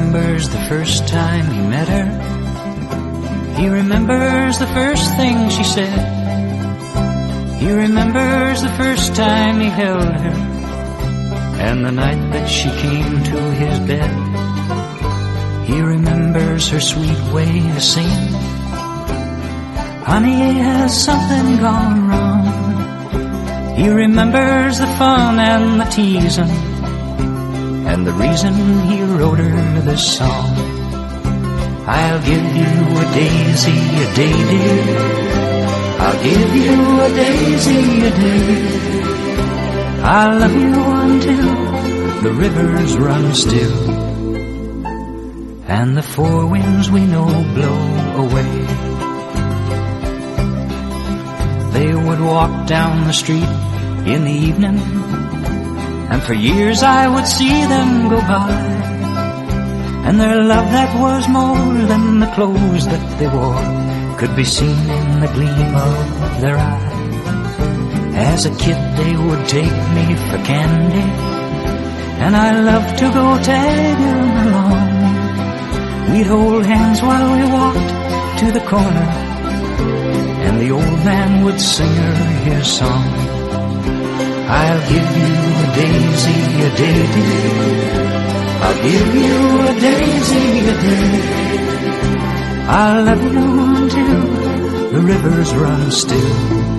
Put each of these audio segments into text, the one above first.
remembers the first time he met her. He remembers the first thing she said. He remembers the first time he held her, and the night that she came to his bed. He remembers her sweet way to sing, "Honey, has something gone wrong?" He remembers the fun and the teasing, and the reason he wrote her this song. I'll give you a daisy a day, dear. I'll give you a daisy a day. I'll love you until the rivers run still, and the four winds we know blow away. They would walk down the street in the evening, and for years I would see them go by, and their love that was more than the clothes that they wore could be seen in the gleam of their eye. As a kid they would take me for candy, and I loved to go tagging along. We'd hold hands while we walked to the corner, and the old man would sing her his song. I'll give you a daisy a day, dear. I'll give you a daisy a day. I'll love you until the rivers run still,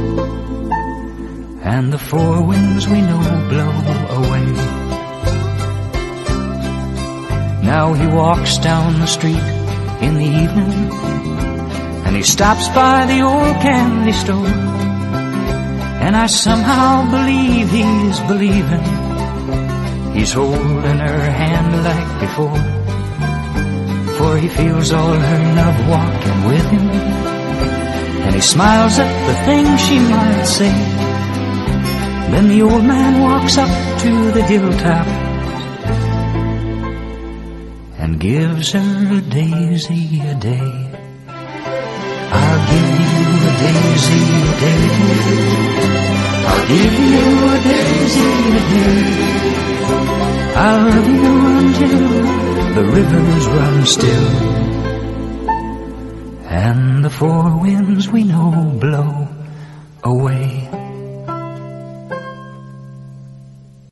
and the four winds we know blow away. Now he walks down the street in the evening, and he stops by the old candy store, and I somehow believe he's believing. He's holding her hand like before, for he feels all her love walking with him, and he smiles at the things she might say. Then the old man walks up to the hilltop and gives her a daisy a day. I'll give you a daisy a day. I'll give you a daisy a day. I'll love you until the rivers run still, and the four winds we know blow away.